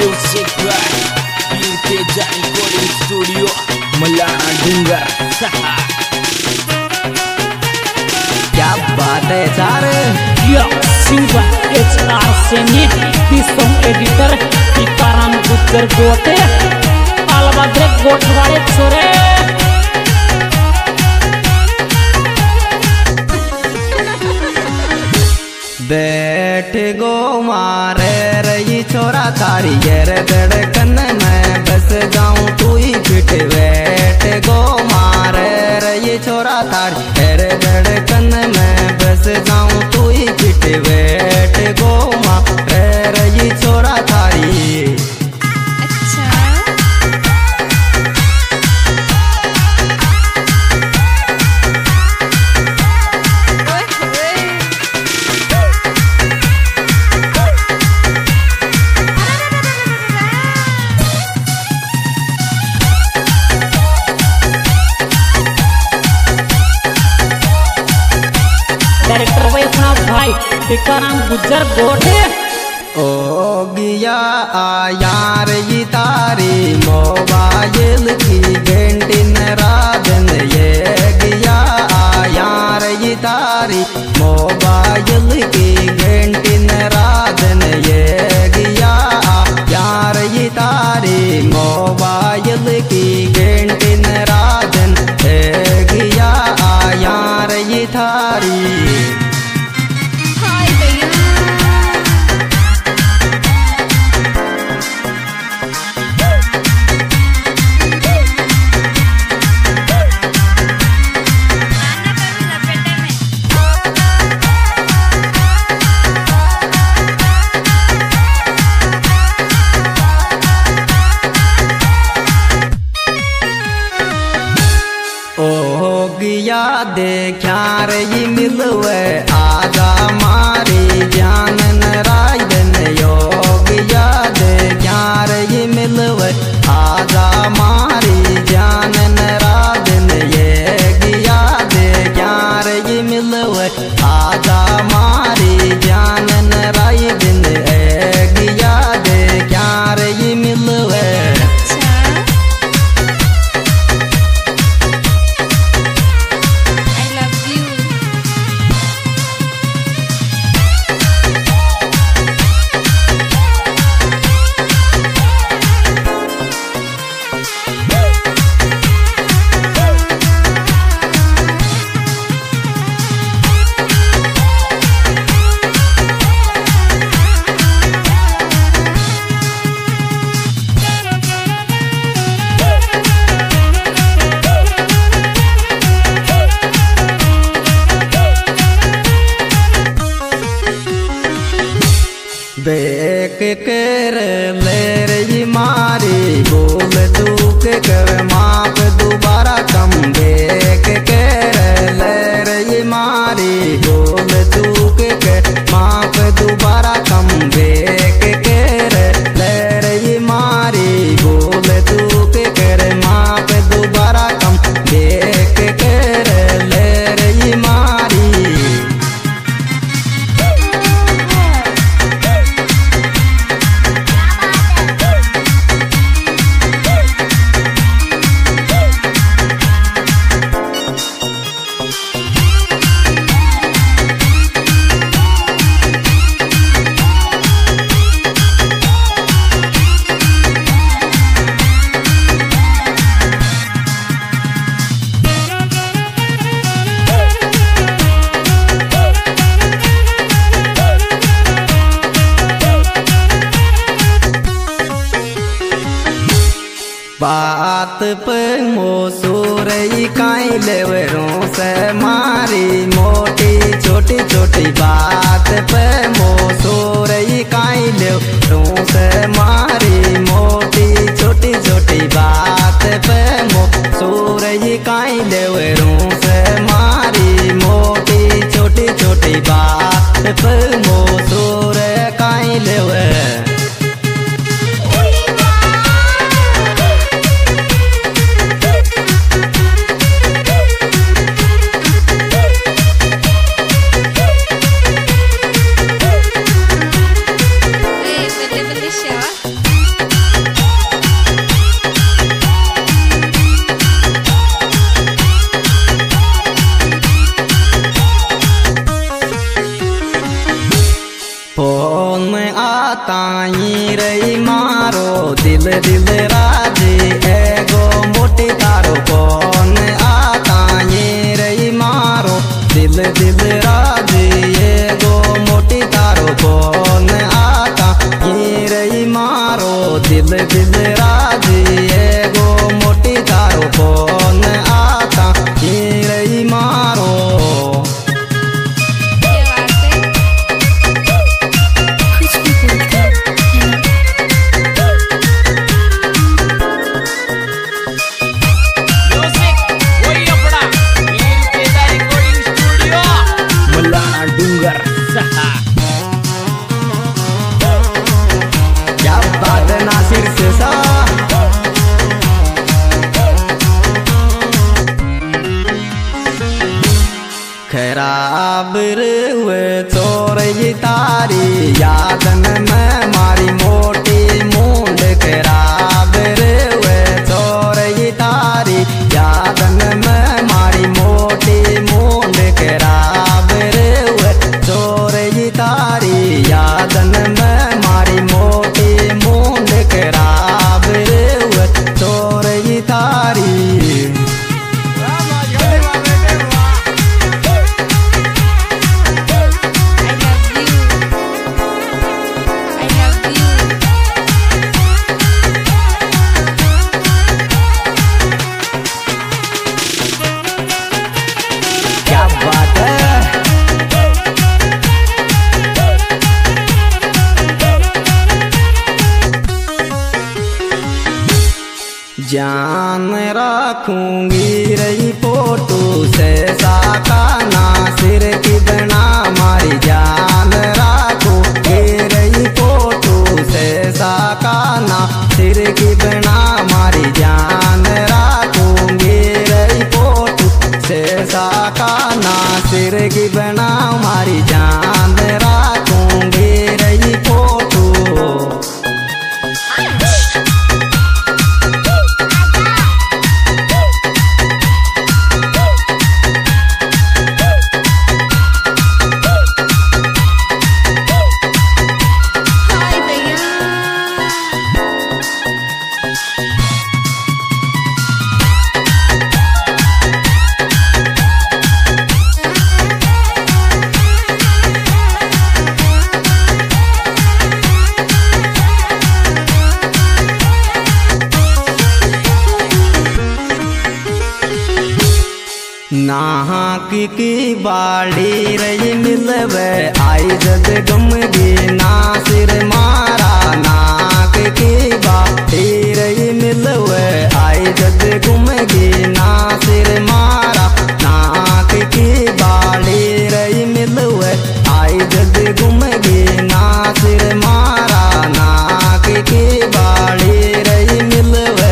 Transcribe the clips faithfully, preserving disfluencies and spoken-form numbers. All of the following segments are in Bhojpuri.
Music by Teja Recording Studio Melana Dunggar. क्या बात है सारे या सिंगा एच आर सेनी दी सॉन्ग एडिटर टीकाराम गुज्जर गोटे अलबद्रे गोठवाड़े छोरे बैठ गो मारे रही छोरा तारी गर धड़कन में बस जाऊं तू ही फिट बैठ गो मारे रही छोरा तारी गर धड़कन में बस जाऊं तू ही फिट बैठ गो मारे रही छोरा तारी। डायरेक्टर वैष्णव भाई टीकाराम गुज्जर गोटे ओ गिया आ यार ये तारी मोबाइल की घंटी राधन ये गिया आ यार ये तारी मोबाइल की घंटी राधन ये गिया आ यार ये तारी मोबाइल की घंटी राधन ये गिया आ यार ये तारी। गिया देखा रही मिलवे आजा मारी जान नारायण योगिया देखा रही मिलवे आजा मारी जान नारायण ये गिया देखा रही मिलवे आजा मारी जान नारायण ए गिया देखा रही मिलवे। बेक कर ले रही मारी बोल दुख कर माप दोबारा कम बेक कर ले रही मारी बोल दुख कर माप दोबारा कम बेक कर ले रही मारी बोल दुख कर माप दोबारा कम बेक कर ले रही मारी। बात पे मोसूर काई लेवरों से मारी मोटी छोटी छोटी बात पे मोसूर काई लेवरों से मारी मोटी छोटी छोटी बात पे मोसूर काई लेवरों से मारी मोटी छोटी छोटी बात पे मोसूर काई लेवर। Betul-betul siapa? कौन में आता ही रही मारो दिल दिल राजी एगो मोटी तारो कौन में आता ही रही मारो दिल दिल राजी एगो मोटी तारो कौन में आता ही रही मारो दिल दिल राजी एगो मोटी तारो कौन में आता ही रही मारो। क्या बात है नासिर से सा खराब हुए चोर ये तारी यादन में मारी मोटी मूंड खराब हुए चोर ये तारी यादन में मारी मोटी मूंड खराब हुए चोर ये तारी यादन में मारी मोटी मूंड खराब हुए चोर ये तारी। जान रखूंगी रही फोटो से साका नासिर की बना मारी जान रखूंगी रही फोटो से साका नासिर की बना मारी जान रखूंगी रही फोटो से साका नासिर की बना मारी जान रखूंगी रही फोटो। नाहक की बाड़ी रही मिलवे आई जद गमगी नासिर मारा नाक की बाड़ी रही मिलवे आई जद गुमगी नासिर मारा नाक की बाड़ी रही मिलवे आई जद गुमगी नासिर मारा नाक की बाड़ी रही मिलवे।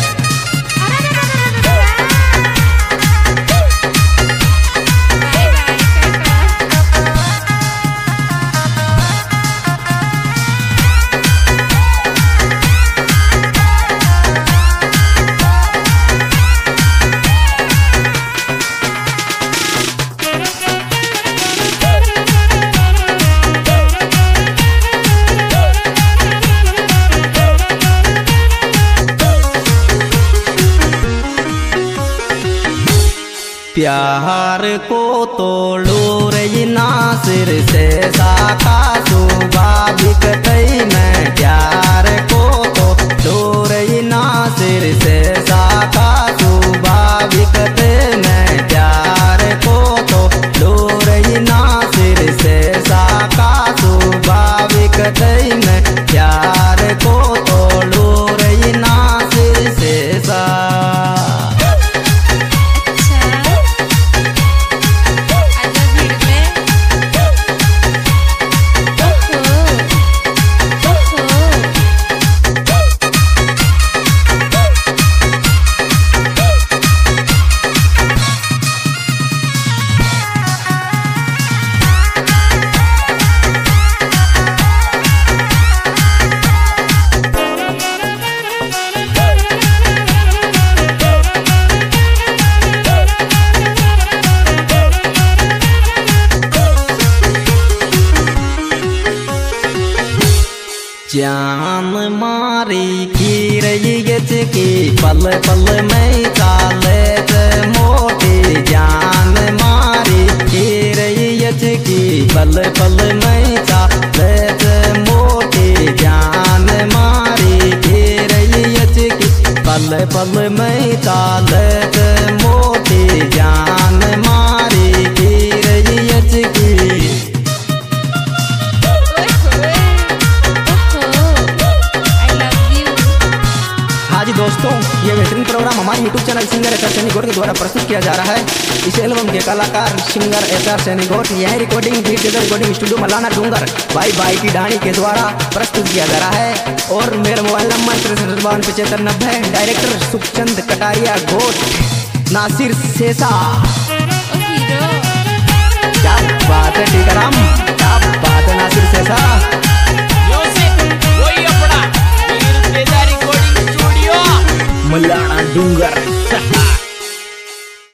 प्यार को तोड़ो रही नासिर से साका सुबाबिक तई में प्यार को तोड़ो रही नासिर से साका सुबाबिक तई में प्यार को तोड़ो रही नासिर से साका सुबाबिक तई में प्यार को तोड़ो रही नासिर से सा। Oh, जान मारी खीर की पल पल में चाले मोटी जान मारी खीर की पल पल में चाले मोटी जान मारी खीर की पल पल में चाले मोटी जान मारी खीर की। दोस्तों ये बेहतरीन प्रोग्राम हमारे YouTube channel singer H R Saini गोट के द्वारा प्रस्तुत किया जा रहा है। इस एल्बम के कलाकार सिंगर एच आर सैनी गोट, यह रिकॉर्डिंग डिजिटल रिकॉर्डिंग स्टूडियो मलाना डूंगर भाई भाई की डाणी के द्वारा प्रस्तुत किया जा रहा है। और मेरा मोबाइल नंबर तिरसठ बावन पचहत्तर नब्बे। डायरेक्टर सुखचंद कटारिया गोट, नासिर सेसा।